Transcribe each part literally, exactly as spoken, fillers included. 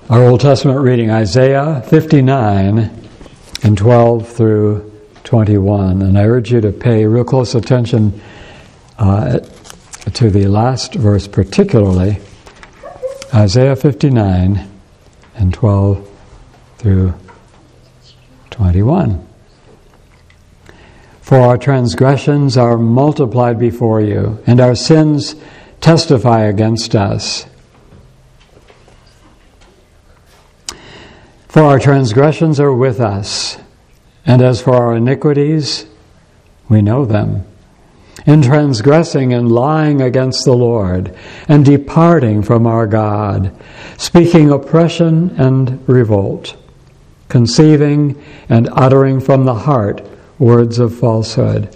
Our Old Testament reading, Isaiah fifty-nine and twelve through twenty-one. And I urge you to pay real close attention uh, to the last verse particularly, Isaiah fifty-nine and twelve through twenty-one. For our transgressions are multiplied before you, and our sins testify against us. For our transgressions are with us, and as for our iniquities, we know them. In transgressing and lying against the Lord, and departing from our God, speaking oppression and revolt, conceiving and uttering from the heart words of falsehood.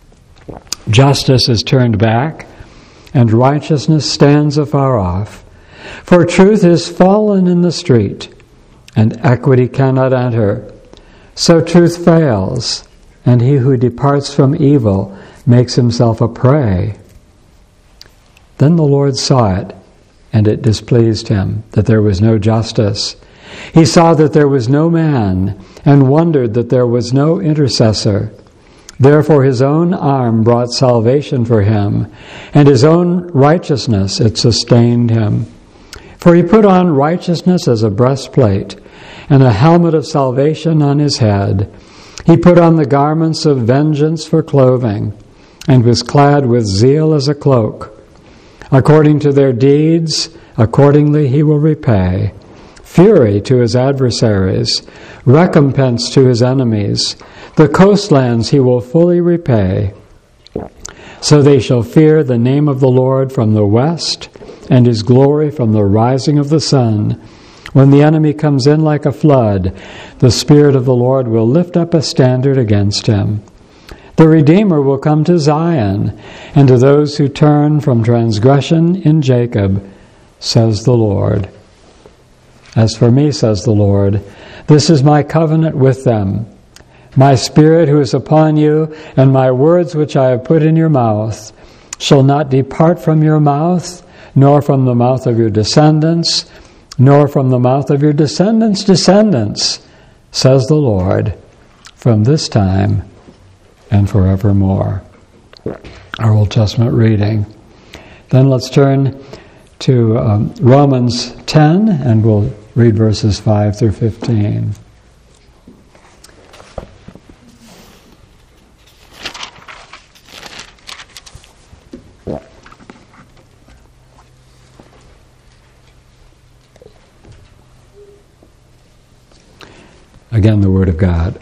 Justice is turned back, and righteousness stands afar off. For truth is fallen in the street, and equity cannot enter. So truth fails, and he who departs from evil makes himself a prey. Then the Lord saw it, and it displeased him that there was no justice. He saw that there was no man, and wondered that there was no intercessor. Therefore his own arm brought salvation for him, and his own righteousness it sustained him. For he put on righteousness as a breastplate, and a helmet of salvation on his head. He put on the garments of vengeance for clothing, and was clad with zeal as a cloak. According to their deeds, accordingly he will repay. Fury to his adversaries, recompense to his enemies. The coastlands he will fully repay. So they shall fear the name of the Lord from the west, and his glory from the rising of the sun. When the enemy comes in like a flood, the Spirit of the Lord will lift up a standard against him. The Redeemer will come to Zion, and to those who turn from transgression in Jacob, says the Lord. As for me, says the Lord, this is my covenant with them. My Spirit who is upon you, and my words which I have put in your mouth, shall not depart from your mouth, nor from the mouth of your descendants, nor from the mouth of your descendants' descendants, says the Lord, from this time and forevermore. Our Old Testament reading. Then let's turn to um, Romans ten, and we'll read verses five through fifteen. Again, the Word of God.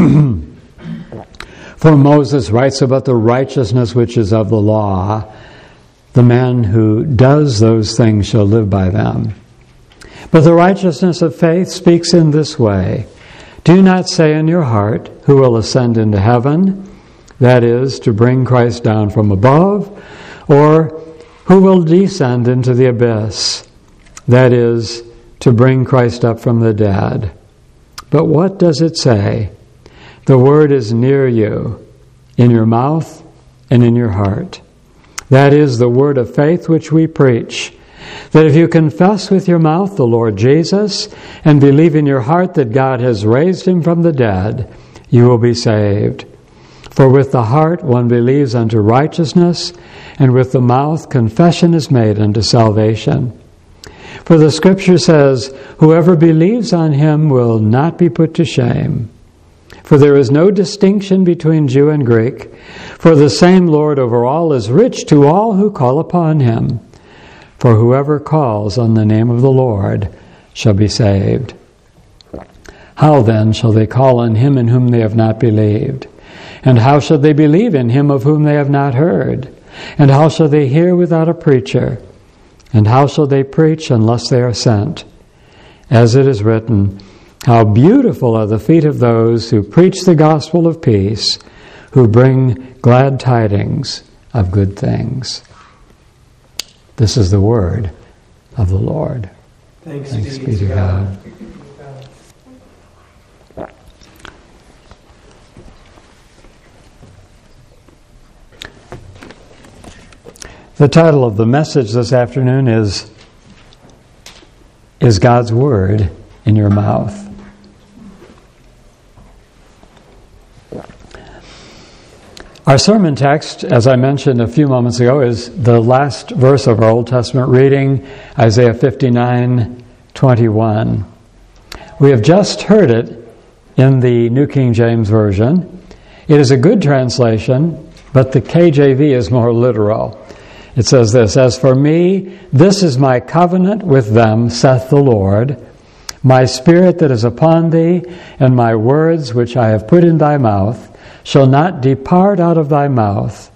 For Moses writes about the righteousness which is of the law. The man who does those things shall live by them. But the righteousness of faith speaks in this way. Do not say in your heart, who will ascend into heaven? That is, to bring Christ down from above. Or, who will descend into the abyss? That is, to bring Christ up from the dead. But what does it say? The word is near you, in your mouth and in your heart. That is the word of faith which we preach, that if you confess with your mouth the Lord Jesus and believe in your heart that God has raised him from the dead, you will be saved. For with the heart one believes unto righteousness, and with the mouth confession is made unto salvation. For the Scripture says, whoever believes on him will not be put to shame. For there is no distinction between Jew and Greek, for the same Lord over all is rich to all who call upon him. For whoever calls on the name of the Lord shall be saved. How then shall they call on him in whom they have not believed? And how shall they believe in him of whom they have not heard? And how shall they hear without a preacher? And how shall they preach unless they are sent? As it is written, how beautiful are the feet of those who preach the gospel of peace, who bring glad tidings of good things. This is the word of the Lord. Thanks, Thanks be to God. God. The title of the message this afternoon is is God's Word in your mouth. Our sermon text, as I mentioned a few moments ago, is the last verse of our Old Testament reading, Isaiah fifty-nine twenty-one. We have just heard it in the New King James Version. It is a good translation, but the K J V is more literal. It says this, "As for me, this is my covenant with them, saith the Lord, my spirit that is upon thee, and my words which I have put in thy mouth, shall not depart out of thy mouth,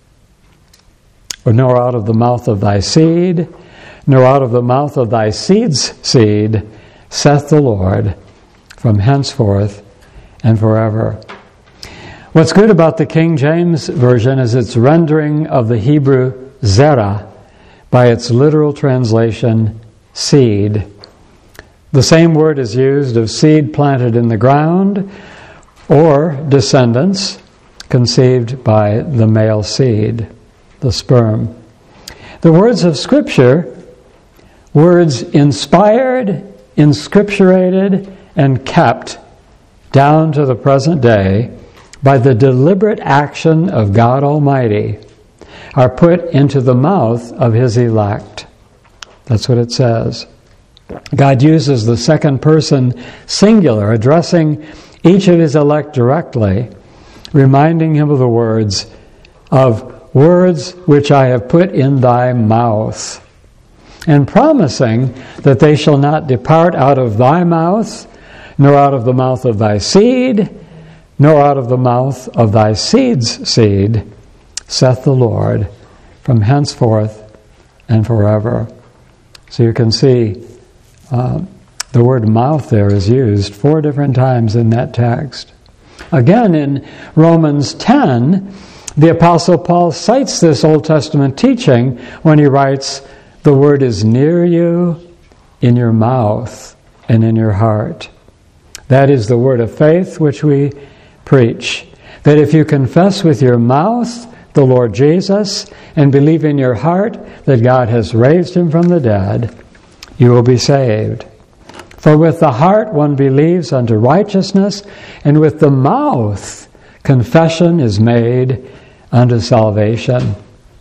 or nor out of the mouth of thy seed, nor out of the mouth of thy seed's seed, saith the Lord, from henceforth and forever." What's good about the King James Version is its rendering of the Hebrew zerah by its literal translation, seed. The same word is used of seed planted in the ground, or descendants conceived by the male seed, the sperm. The words of Scripture, words inspired, inscripturated, and kept down to the present day by the deliberate action of God Almighty, are put into the mouth of His elect. That's what it says. God uses the second person singular, addressing each of His elect directly, reminding him of the words of words which I have put in thy mouth, and promising that they shall not depart out of thy mouth, nor out of the mouth of thy seed, nor out of the mouth of thy seed's seed, saith the Lord, from henceforth and forever. So you can see uh, the word mouth there is used four different times in that text. Again, in Romans ten, the Apostle Paul cites this Old Testament teaching when he writes, "The word is near you, in your mouth and in your heart." That is the word of faith which we preach. That if you confess with your mouth the Lord Jesus and believe in your heart that God has raised Him from the dead, you will be saved. For with the heart one believes unto righteousness, and with the mouth confession is made unto salvation.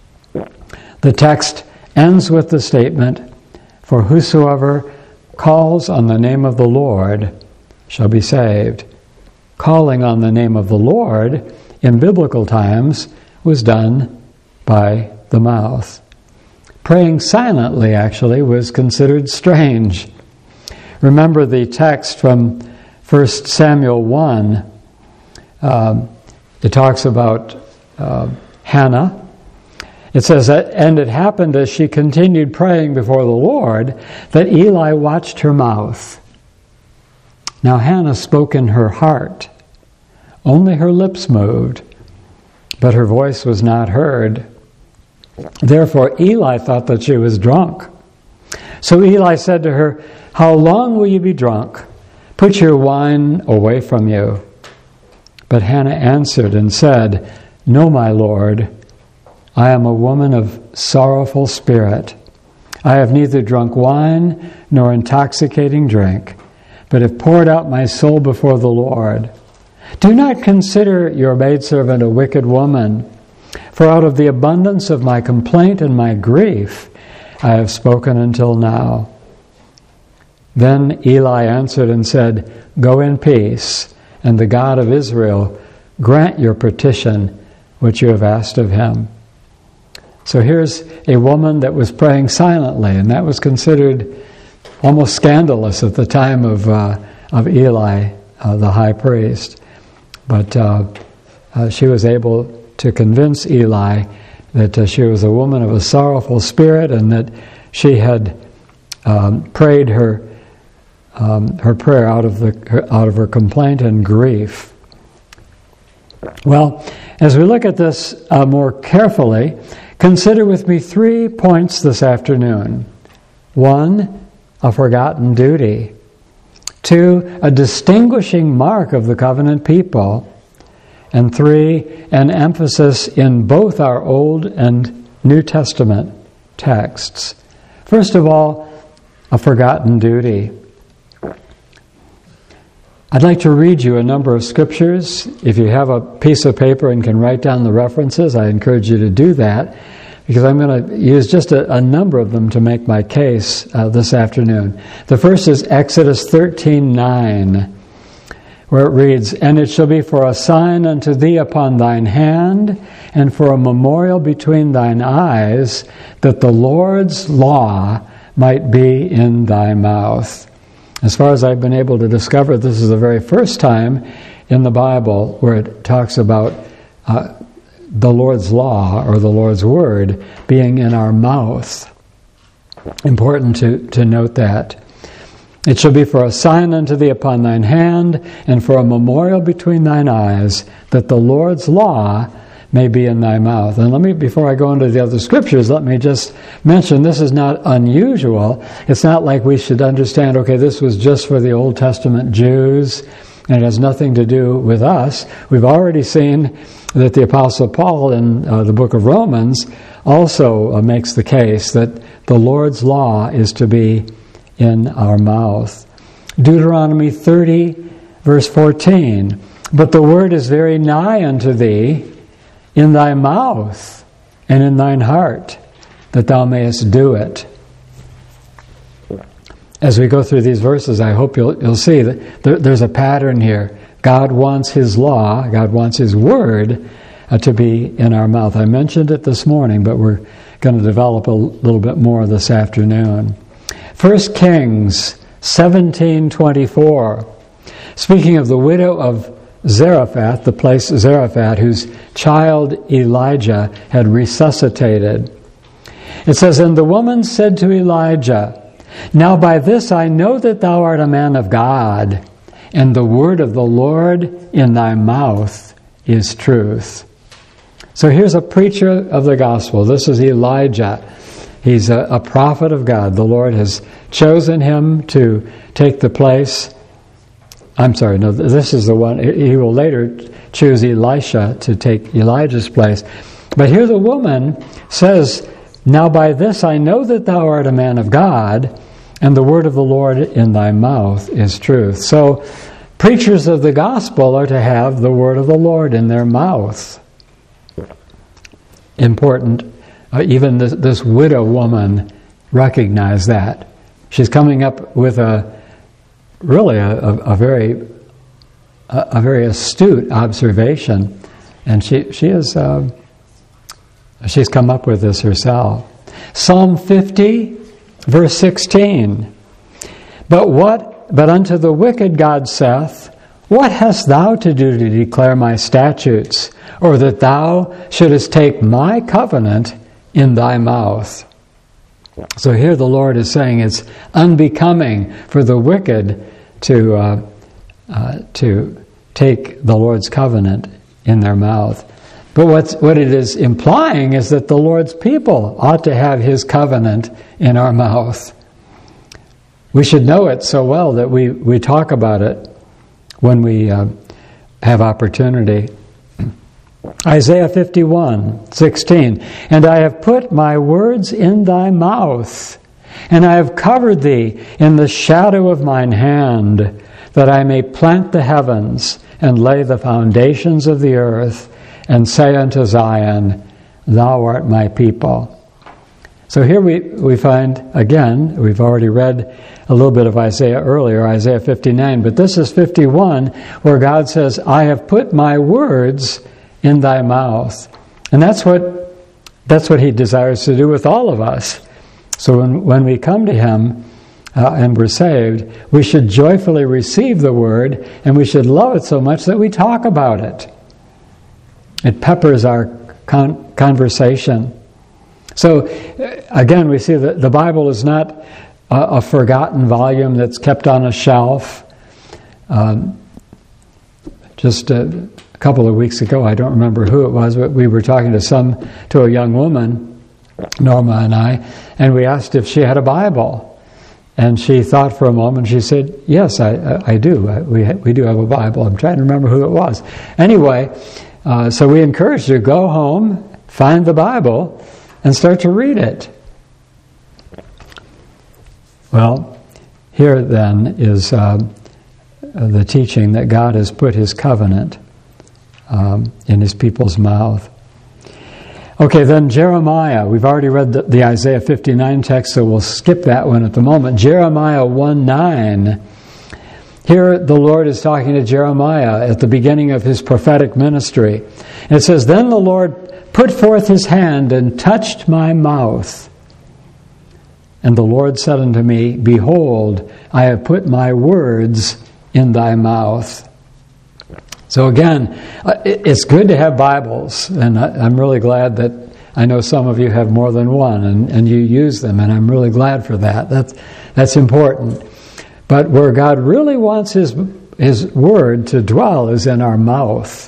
The text ends with the statement, "For whosoever calls on the name of the Lord shall be saved." Calling on the name of the Lord in biblical times was done by the mouth. Praying silently, actually, was considered strange. Remember the text from First Samuel one. Um, it talks about uh, Hannah. It says, that, "And it happened as she continued praying before the Lord, that Eli watched her mouth. Now Hannah spoke in her heart. Only her lips moved, but her voice was not heard. Therefore Eli thought that she was drunk. So Eli said to her, How long will you be drunk? Put your wine away from you. But Hannah answered and said, No, my Lord, I am a woman of sorrowful spirit. I have neither drunk wine nor intoxicating drink, but have poured out my soul before the Lord. Do not consider your maidservant a wicked woman, for out of the abundance of my complaint and my grief I have spoken until now. Then Eli answered and said, Go in peace, and the God of Israel grant your petition which you have asked of him. So here's a woman that was praying silently, and that was considered almost scandalous at the time of uh, of Eli, uh, the high priest. But uh, uh, she was able to convince Eli that uh, she was a woman of a sorrowful spirit, and that she had um, prayed her um, her prayer out of the her, out of her complaint and grief. Well, as we look at this uh, more carefully, consider with me three points this afternoon. One, a forgotten duty. Two, a distinguishing mark of the covenant people. And three, an emphasis in both our Old and New Testament texts. First of all, a forgotten duty. I'd like to read you a number of scriptures. If you have a piece of paper and can write down the references, I encourage you to do that, because I'm going to use just a, a number of them to make my case uh, this afternoon. The first is Exodus thirteen nine, where it reads, "And it shall be for a sign unto thee upon thine hand, and for a memorial between thine eyes, that the Lord's law might be in thy mouth." As far as I've been able to discover, this is the very first time in the Bible where it talks about uh, the Lord's law or the Lord's word being in our mouth. Important to, to note that. "It shall be for a sign unto thee upon thine hand, and for a memorial between thine eyes, that the Lord's law may be in thy mouth." And let me, before I go into the other scriptures, let me just mention this is not unusual. It's not like we should understand, okay, this was just for the Old Testament Jews, and it has nothing to do with us. We've already seen that the Apostle Paul in uh, the book of Romans also uh, makes the case that the Lord's law is to be in our mouth. Deuteronomy thirty, verse fourteen, "But the word is very nigh unto thee, in thy mouth and in thine heart, that thou mayest do it." As we go through these verses, I hope you'll, you'll see that there, there's a pattern here. God wants His law, God wants His word uh, to be in our mouth. I mentioned it this morning, but we're going to develop a little bit more this afternoon. First Kings seventeen twenty-four. Speaking of the widow of Zarephath, the place Zarephath, whose child Elijah had resuscitated. It says, "And the woman said to Elijah, Now by this I know that thou art a man of God, and the word of the Lord in thy mouth is truth." So here's a preacher of the gospel. This is Elijah. He's a, a prophet of God. The Lord has chosen him to take the place. I'm sorry, no, this is the one. He will later choose Elisha to take Elijah's place. But here the woman says, "Now by this I know that thou art a man of God, and the word of the Lord in thy mouth is truth." So preachers of the gospel are to have the word of the Lord in their mouth. Important. Uh, even this, this widow woman recognized that. She's coming up with a really a, a, a very a, a very astute observation, and she she is uh, she's come up with this herself. Psalm fifty, verse sixteen. But what? But unto the wicked God saith, "What hast thou to do to declare my statutes, or that thou shouldest take my covenant in thy mouth?" So here the Lord is saying it's unbecoming for the wicked to uh, uh, to take the Lord's covenant in their mouth. But what's, what it is implying is that the Lord's people ought to have His covenant in our mouth. We should know it so well that we, we talk about it when we uh, have opportunity. Isaiah fifty-one, sixteen. "And I have put my words in thy mouth, and I have covered thee in the shadow of mine hand, that I may plant the heavens and lay the foundations of the earth, and say unto Zion, Thou art my people." So here we, we find, again, we've already read a little bit of Isaiah earlier, Isaiah fifty-nine, but this is fifty-one, where God says, "I have put my words in thy mouth." And that's what that's what He desires to do with all of us. So when, when we come to Him uh, and we're saved, we should joyfully receive the Word, and we should love it so much that we talk about it. It peppers our con- conversation. So again, we see that the Bible is not a, a forgotten volume that's kept on a shelf. Um, just a, a couple of weeks ago, I don't remember who it was, but we were talking to some to a young woman, Norma and I, and we asked if she had a Bible. And she thought for a moment. She said, "Yes, I, I, I do. I, we we do have a Bible." I'm trying to remember who it was. Anyway, uh, so we encouraged her, go home, find the Bible, and start to read it. Well, here then is uh, the teaching that God has put His covenant um, in His people's mouth. Okay, then Jeremiah. We've already read the, the Isaiah fifty-nine text, so we'll skip that one at the moment. Jeremiah one nine. Here the Lord is talking to Jeremiah at the beginning of his prophetic ministry. And it says, "Then the Lord put forth His hand and touched my mouth. And the Lord said unto me, Behold, I have put my words in thy mouth." So again, it's good to have Bibles, and I'm really glad that I know some of you have more than one, and, and you use them, and I'm really glad for that. That's, that's important. But where God really wants His, His Word to dwell is in our mouth,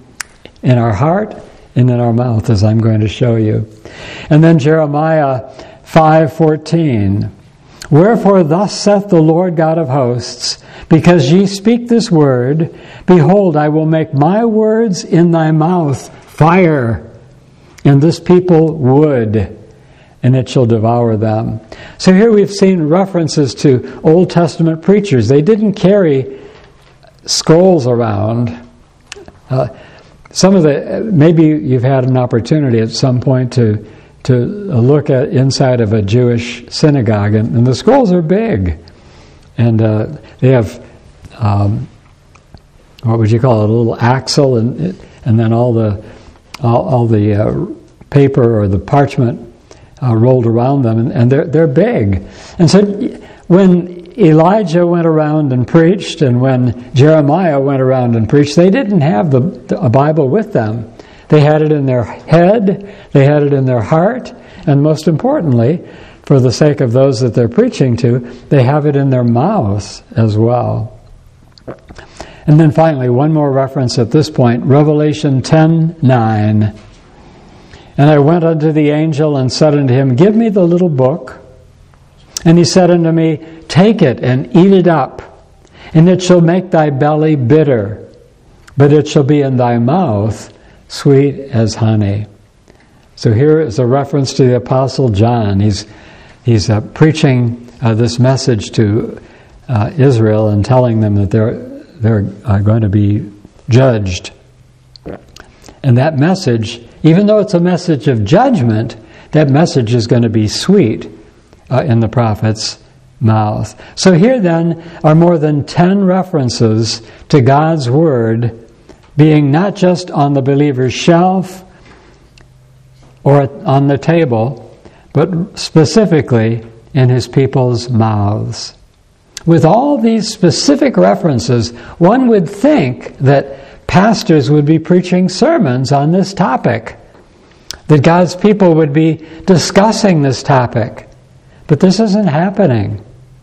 in our heart and in our mouth, as I'm going to show you. And then Jeremiah five fourteen. "Wherefore thus saith the Lord God of hosts, because ye speak this word, behold, I will make my words in thy mouth fire, and this people wood, and it shall devour them." So here we've seen references to Old Testament preachers. They didn't carry scrolls around. Uh, some of the, maybe you've had an opportunity at some point to to look at inside of a Jewish synagogue, and, and the scrolls are big, and uh, they have um, what would you call it, a little axle, and and then all the all, all the uh, paper or the parchment uh, rolled around them, and, and they're they're big. And so when Elijah went around and preached, and when Jeremiah went around and preached, they didn't have the, the a Bible with them. They had it in their head, they had it in their heart, and most importantly, for the sake of those that they're preaching to, they have it in their mouths as well. And then finally, one more reference at this point, Revelation ten nine. "And I went unto the angel and said unto him, Give me the little book. And he said unto me, Take it and eat it up, and it shall make thy belly bitter, but it shall be in thy mouth sweet as honey." So here is a reference to the Apostle John. He's he's uh, preaching uh, this message to uh, Israel and telling them that they're they're uh, going to be judged. And that message, even though it's a message of judgment, that message is going to be sweet uh, in the prophet's mouth. So here then are more than ten references to God's Word being not just on the believer's shelf or on the table, but specifically in His people's mouths. With all these specific references, one would think that pastors would be preaching sermons on this topic, that God's people would be discussing this topic. But this isn't happening.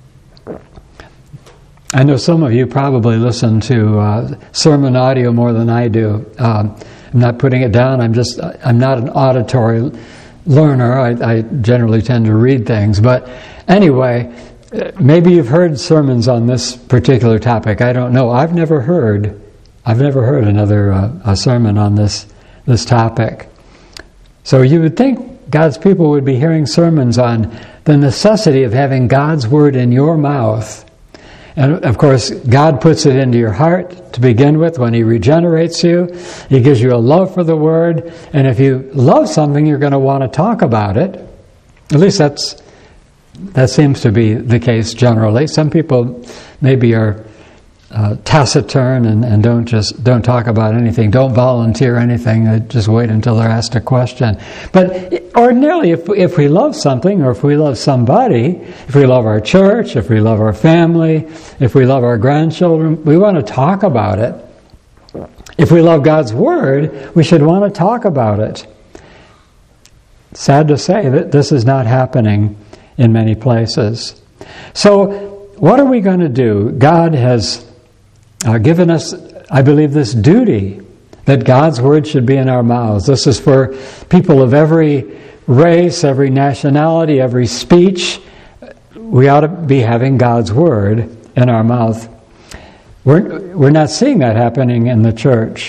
I know some of you probably listen to uh, sermon audio more than I do. Um, I'm not putting it down. I'm just, I'm not an auditory learner. I, I generally tend to read things. But anyway, maybe you've heard sermons on this particular topic. I don't know. I've never heard, I've never heard another uh, a sermon on this this topic. So you would think God's people would be hearing sermons on the necessity of having God's Word in your mouth. And of course, God puts it into your heart to begin with when He regenerates you. He gives you a love for the Word. And if you love something, you're going to want to talk about it. At least that's that seems to be the case generally. Some people maybe are uh, taciturn and, and don't just don't talk about anything, don't volunteer anything, they just wait until they're asked a question. But ordinarily, if, if we love something, or if we love somebody, if we love our church, if we love our family, if we love our grandchildren, we want to talk about it. If we love God's Word, we should want to talk about it. Sad to say that this is not happening in many places. So, what are we going to do? God has uh, given us, I believe, this duty that God's Word should be in our mouths. This is for people of every race, every nationality, every speech. We ought to be having God's Word in our mouth. We're, we're not seeing that happening in the church.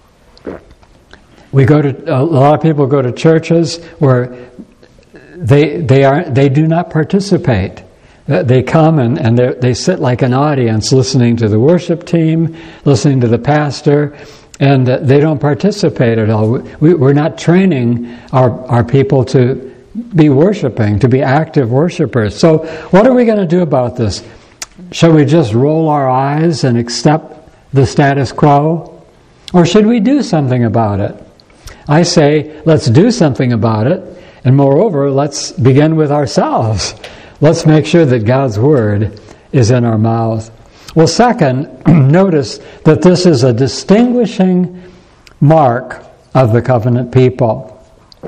We go to, a lot of people go to churches where They they are they do not participate. they come and, and they sit like an audience listening to the worship team, listening to the pastor, and they don't participate at all. We, we're not training our, our people to be worshiping, to be active worshipers. So what are we going to do about this? Shall we just roll our eyes and accept the status quo? Or should we do something about it? I say, let's do something about it, and moreover, let's begin with ourselves. Let's make sure that God's Word is in our mouth. Well, second, notice that this is a distinguishing mark of the covenant people.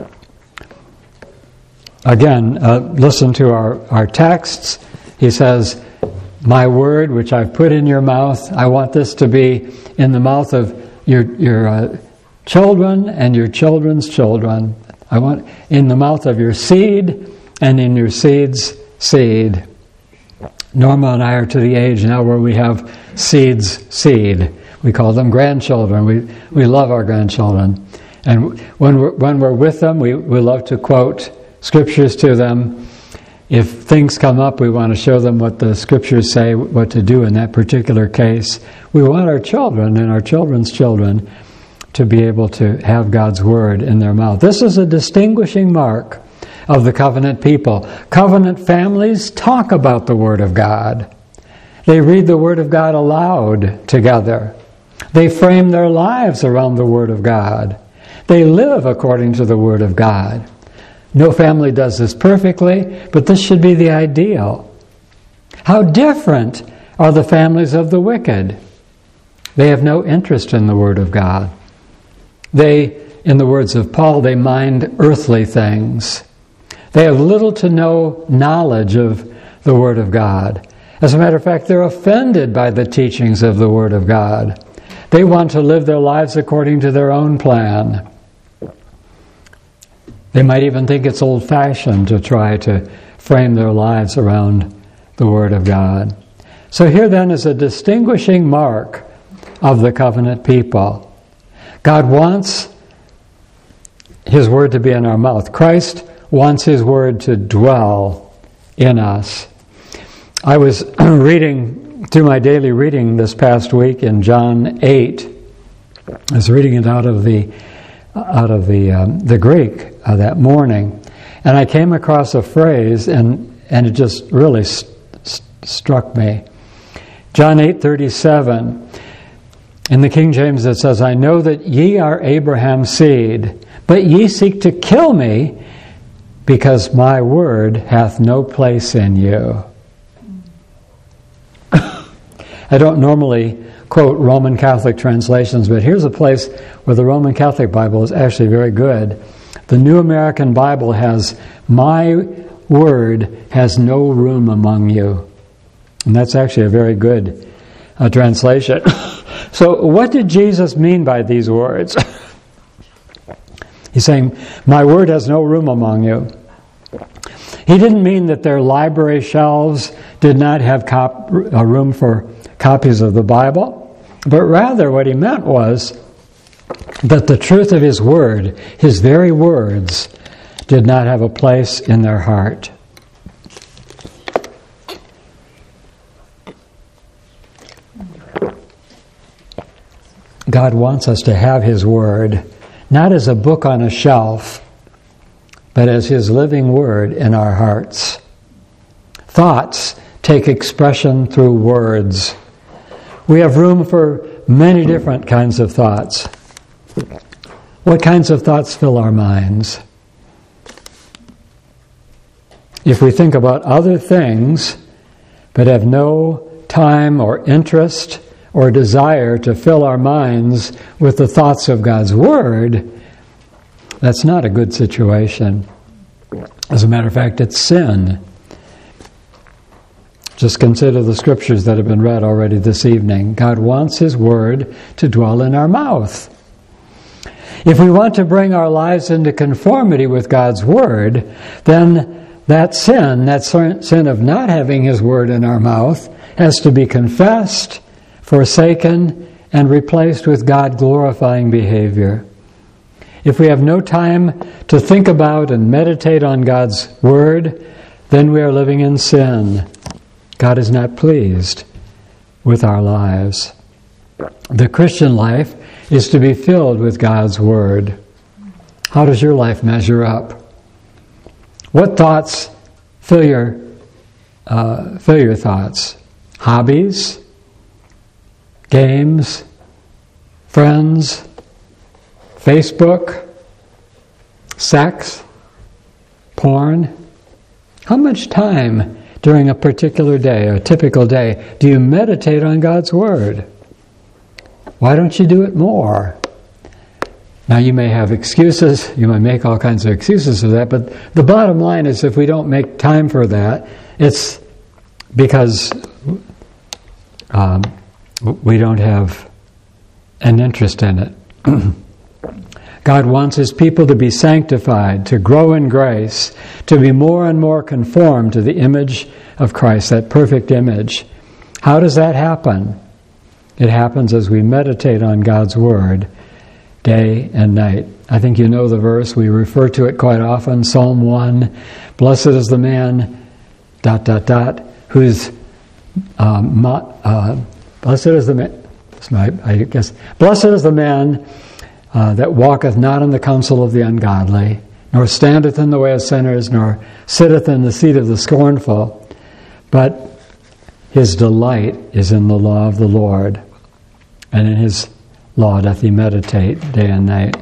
Again, uh, listen to our, our texts. He says, my word, which I've put in your mouth, I want this to be in the mouth of your, your uh, children and your children's children. I want in the mouth of your seed and in your seed's seed. Norma and I are to the age now where we have seed's seed. We call them grandchildren. We we love our grandchildren. And when we're, when we're with them, we, we love to quote scriptures to them. If things come up, we want to show them what the scriptures say, what to do in that particular case. We want our children and our children's children to be able to have God's Word in their mouth. This is a distinguishing mark of the covenant people. Covenant families talk about the Word of God. They read the Word of God aloud together. They frame their lives around the Word of God. They live according to the Word of God. No family does this perfectly, but this should be the ideal. How different are the families of the wicked? They have no interest in the Word of God. They, in the words of Paul, they mind earthly things. They have little to no knowledge of the Word of God. As a matter of fact, they're offended by the teachings of the Word of God. They want to live their lives according to their own plan. They might even think it's old-fashioned to try to frame their lives around the Word of God. So here then is a distinguishing mark of the covenant people. God wants His Word to be in our mouth. Christ wants His Word to dwell in us. I was reading through my daily reading this past week in John eight. I was reading it out of the out of the um, the Greek uh, that morning, and I came across a phrase, and and it just really st- st- struck me. John eight thirty-seven. In the King James it says, I know that ye are Abraham's seed, but ye seek to kill me, because my word hath no place in you. I don't normally quote Roman Catholic translations, but here's a place where the Roman Catholic Bible is actually very good. The New American Bible has, my word has no room among you. And that's actually a very good uh, translation. So what did Jesus mean by these words? He's saying, my word has no room among you. He didn't mean that their library shelves did not have cop- a room for copies of the Bible, but rather what he meant was that the truth of His Word, His very words, did not have a place in their heart. God wants us to have His Word, not as a book on a shelf, but as His living Word in our hearts. Thoughts take expression through words. We have room for many different kinds of thoughts. What kinds of thoughts fill our minds? If we think about other things, but have no time or interest or desire to fill our minds with the thoughts of God's Word, that's not a good situation. As a matter of fact, it's sin. Just consider the scriptures that have been read already this evening. God wants His Word to dwell in our mouth. If we want to bring our lives into conformity with God's Word, then that sin, that sin of not having His Word in our mouth, has to be confessed, forsaken, and replaced with God-glorifying behavior. If we have no time to think about and meditate on God's Word, then we are living in sin. God is not pleased with our lives. The Christian life is to be filled with God's Word. How does your life measure up? What thoughts fill your uh, fill your thoughts? Hobbies, games, friends, Facebook, sex, porn? How much time during a particular day, a typical day, do you meditate on God's Word? Why don't you do it more? Now, you may have excuses, you may make all kinds of excuses for that, but the bottom line is if we don't make time for that, it's because um, we don't have an interest in it. God wants His people to be sanctified, to grow in grace, to be more and more conformed to the image of Christ, that perfect image. How does that happen? It happens as we meditate on God's Word day and night. I think you know the verse. We refer to it quite often, Psalm one. Blessed is the man, dot, dot, dot, who's, um, uh, blessed is the man, I guess, blessed is the man uh, that walketh not in the counsel of the ungodly, nor standeth in the way of sinners, nor sitteth in the seat of the scornful, but his delight is in the law of the Lord, and in His law doth he meditate day and night.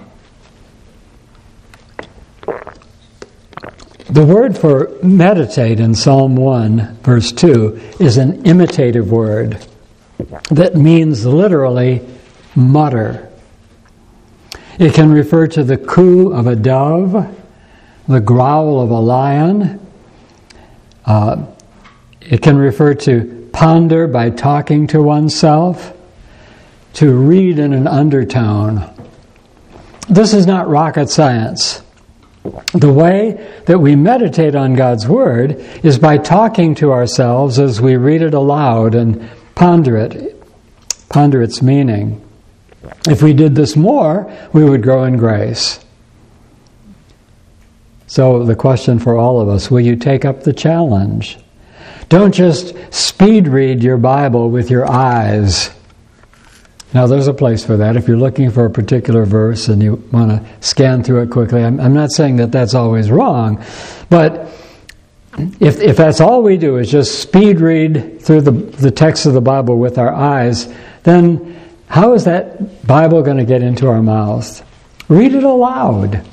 The word for meditate in Psalm one, verse two, is an imitative word that means literally mutter. It can refer to the coo of a dove, the growl of a lion. Uh, it can refer to ponder by talking to oneself, to read in an undertone. This is not rocket science. The way that we meditate on God's Word is by talking to ourselves as we read it aloud and ponder it, ponder its meaning. If we did this more, we would grow in grace. So the question for all of us, will you take up the challenge? Don't just speed read your Bible with your eyes. Now, there's a place for that. If you're looking for a particular verse and you want to scan through it quickly, I'm, I'm not saying that that's always wrong, but if if that's all we do is just speed read through the, the text of the Bible with our eyes, then how is that Bible going to get into our mouths? Read it aloud.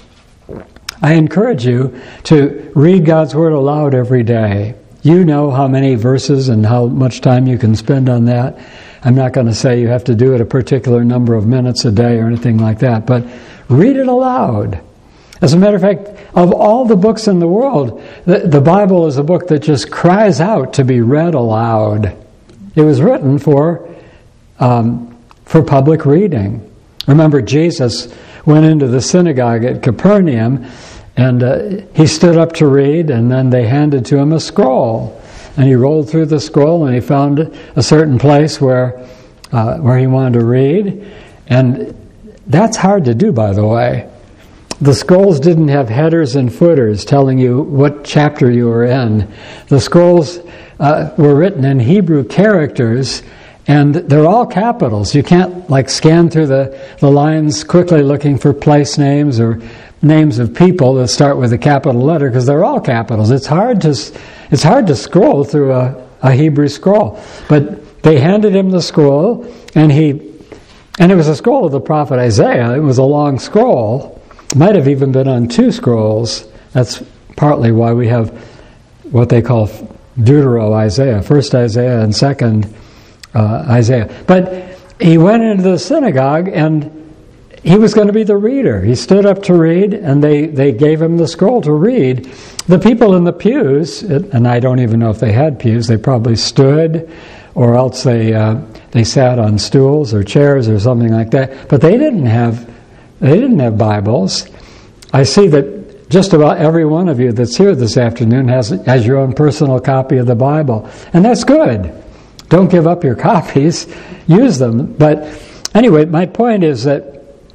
I encourage you to read God's Word aloud every day. You know how many verses and how much time you can spend on that. I'm not going to say you have to do it a particular number of minutes a day or anything like that, but read it aloud. As a matter of fact, of all the books in the world, the, the Bible is a book that just cries out to be read aloud. It was written for um, for public reading. Remember, Jesus went into the synagogue at Capernaum, and uh, he stood up to read, and then they handed to him a scroll. And he rolled through the scroll, and he found a certain place where uh, where he wanted to read. And that's hard to do, by the way. The scrolls didn't have headers and footers telling you what chapter you were in. The scrolls uh, were written in Hebrew characters, and they're all capitals. You can't like scan through the, the lines quickly looking for place names or names of people that start with a capital letter, because they're all capitals. It's hard to it's hard to scroll through a, a Hebrew scroll. But they handed him the scroll, and he and it was a scroll of the prophet Isaiah. It was a long scroll. It might have even been on two scrolls. That's partly why we have what they call Deutero-Isaiah, first Isaiah and second uh, Isaiah. But he went into the synagogue, and he was going to be the reader. He stood up to read, and they, they gave him the scroll to read. The people in the pews, and I don't even know if they had pews, they probably stood, or else they uh, they sat on stools or chairs or something like that. But they didn't have they didn't have Bibles. I see that just about every one of you that's here this afternoon has has your own personal copy of the Bible, and that's good. Don't give up your copies; use them. But anyway, my point is that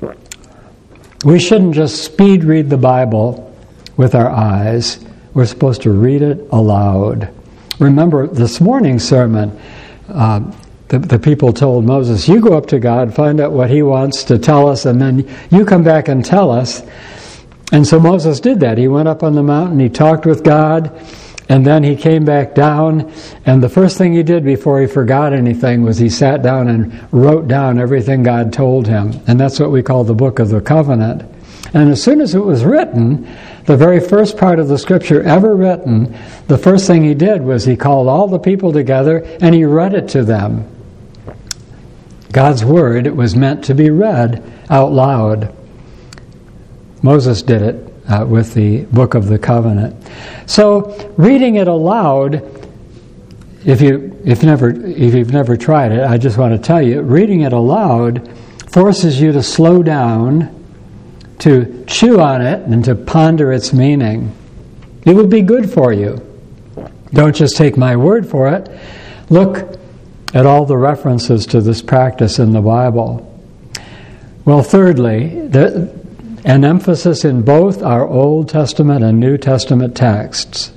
we shouldn't just speed read the Bible with our eyes. We're supposed to read it aloud. remember this morning's sermon, uh, the, the people told Moses, you go up to God, find out what he wants to tell us, and then you come back and tell us. And so Moses did that. He went up on the mountain, he talked with God, and then he came back down, and the first thing he did before he forgot anything was he sat down and wrote down everything God told him. And that's what we call the Book of the Covenant. And as soon as it was written, the very first part of the Scripture ever written, the first thing he did was he called all the people together and he read it to them. God's Word, it was meant to be read out loud. Moses did it uh, with the Book of the Covenant. So, reading it aloud, if you if never if you've never tried it, I just want to tell you, reading it aloud forces you to slow down, to chew on it, and to ponder its meaning. It will be good for you. Don't just take my word for it. Look at all the references to this practice in the Bible. Well, thirdly, the, an emphasis in both our Old Testament and New Testament texts.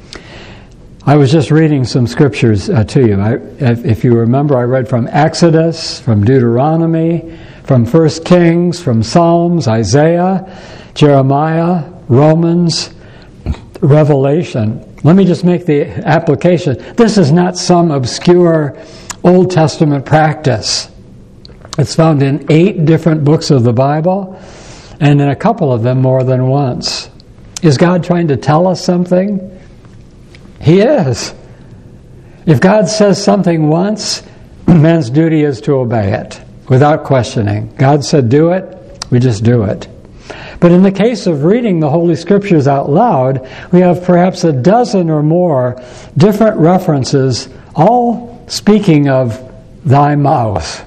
I was just reading some scriptures uh, to you. I, if, if you remember, I read from Exodus, from Deuteronomy, from First Kings, from Psalms, Isaiah, Jeremiah, Romans, Revelation. Let me just make the application. This is not some obscure Old Testament practice. It's found in eight different books of the Bible, and in a couple of them more than once. Is God trying to tell us something? He is. If God says something once, man's duty is to obey it without questioning. God said do it, we just do it. But in the case of reading the Holy Scriptures out loud, we have perhaps a dozen or more different references, all speaking of thy mouth.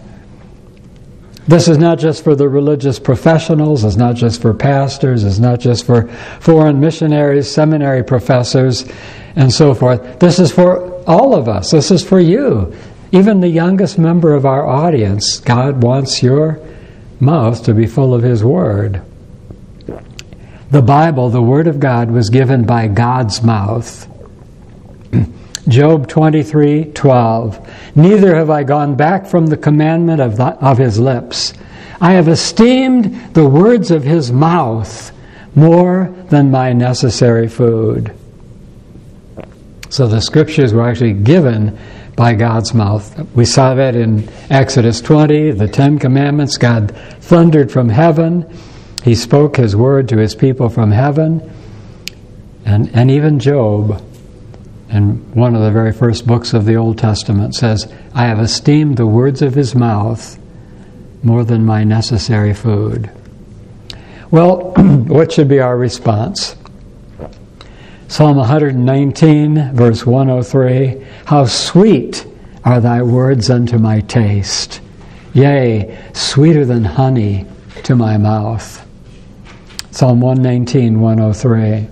This is not just for the religious professionals, it's not just for pastors, it's not just for foreign missionaries, seminary professors, and so forth. This is for all of us. This is for you. Even the youngest member of our audience, God wants your mouth to be full of His Word. The Bible, the Word of God, was given by God's mouth. Job twenty-three twelve. Neither have I gone back from the commandment of, the, of His lips. I have esteemed the words of His mouth more than my necessary food. So the Scriptures were actually given by God's mouth. We saw that in Exodus twenty, the Ten Commandments. God thundered from heaven. He spoke His word to His people from heaven. And, and even Job, in one of the very first books of the Old Testament, says, I have esteemed the words of His mouth more than my necessary food. Well, what should be our response? Psalm one nineteen, verse one oh three, how sweet are thy words unto my taste, yea, sweeter than honey to my mouth. Psalm one nineteen, one oh three.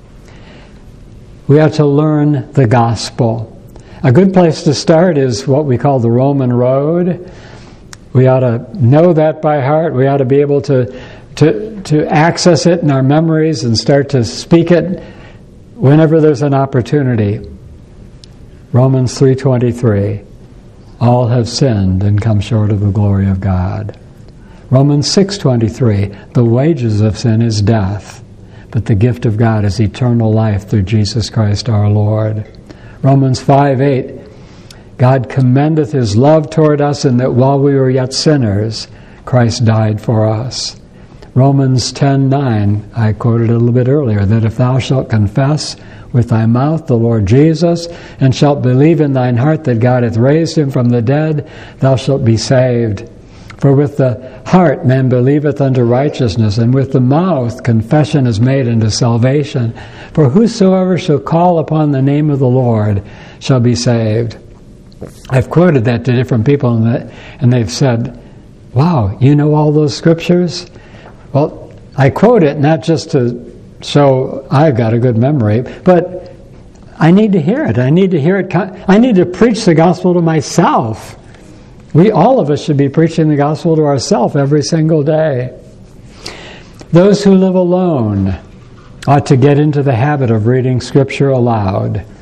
We have to learn the gospel. A good place to start is what we call the Roman Road. We ought to know that by heart. We ought to be able to, to, to access it in our memories and start to speak it whenever there's an opportunity. Romans three twenty-three. All have sinned and come short of the glory of God. Romans six twenty-three. The wages of sin is death, but the gift of God is eternal life through Jesus Christ our Lord. Romans five eight. God commendeth His love toward us in that while we were yet sinners, Christ died for us. Romans ten nine, I quoted a little bit earlier, that if thou shalt confess with thy mouth the Lord Jesus, and shalt believe in thine heart that God hath raised Him from the dead, thou shalt be saved. For with the heart man believeth unto righteousness, and with the mouth confession is made unto salvation. For whosoever shall call upon the name of the Lord shall be saved. I've quoted that to different people, and they've said, wow, you know all those scriptures? Well, I quote it not just to show I've got a good memory, but I need to hear it. I need to hear it. I need to preach the gospel to myself. We, all of us, should be preaching the gospel to ourselves every single day. Those who live alone ought to get into the habit of reading Scripture aloud.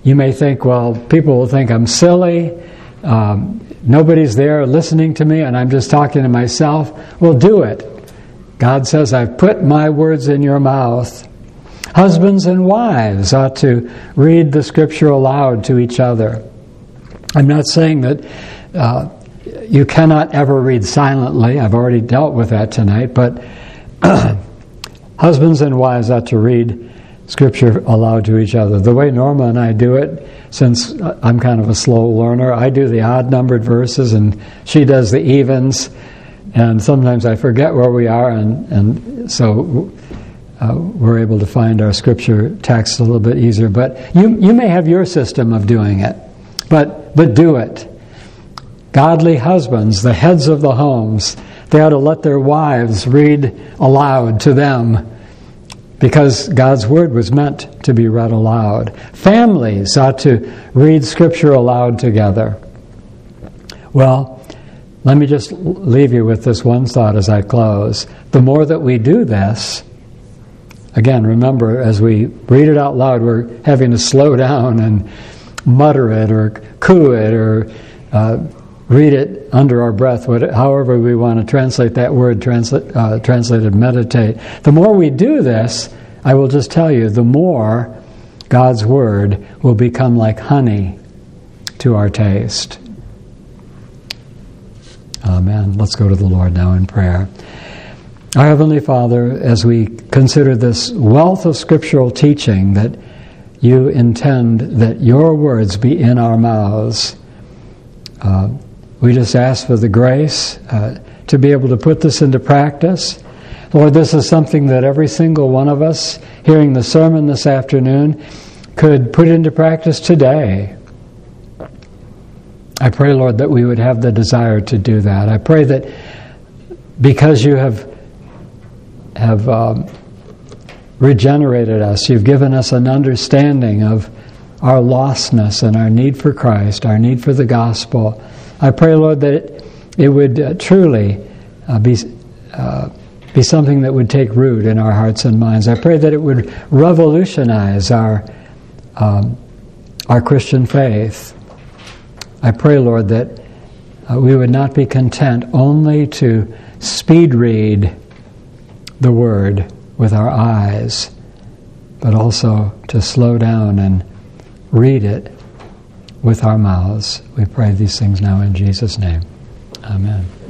you may think, well, people will think I'm silly, um, nobody's there listening to me, and I'm just talking to myself. Well, do it. God says, I've put my words in your mouth. Husbands and wives ought to read the Scripture aloud to each other. I'm not saying that uh, you cannot ever read silently. I've already dealt with that tonight. But husbands and wives ought to read Scripture aloud to each other. The way Norma and I do it, since I'm kind of a slow learner, I do the odd-numbered verses and she does the evens. And sometimes I forget where we are, and, and so uh, we're able to find our Scripture text a little bit easier. But you you may have your system of doing it, but but do it. Godly husbands, the heads of the homes, they ought to let their wives read aloud to them, because God's Word was meant to be read aloud. Families ought to read Scripture aloud together. Well, let me just leave you with this one thought as I close. The more that we do this, again, remember, as we read it out loud, we're having to slow down and mutter it or coo it or uh, read it under our breath, however we want to translate that word, translate, uh, translated meditate. The more we do this, I will just tell you, the more God's Word will become like honey to our taste. Amen. Let's go to the Lord now in prayer. Our Heavenly Father, as we consider this wealth of scriptural teaching that you intend that your words be in our mouths, uh, we just ask for the grace uh, to be able to put this into practice. Lord, this is something that every single one of us hearing the sermon this afternoon could put into practice today. I pray, Lord, that we would have the desire to do that. I pray that because you have have um, regenerated us, you've given us an understanding of our lostness and our need for Christ, our need for the gospel. I pray, Lord, that it, it would uh, truly uh, be uh, be something that would take root in our hearts and minds. I pray that it would revolutionize our um, our Christian faith. I pray, Lord, that uh, we would not be content only to speed read the Word with our eyes, but also to slow down and read it with our mouths. We pray these things now in Jesus' name. Amen.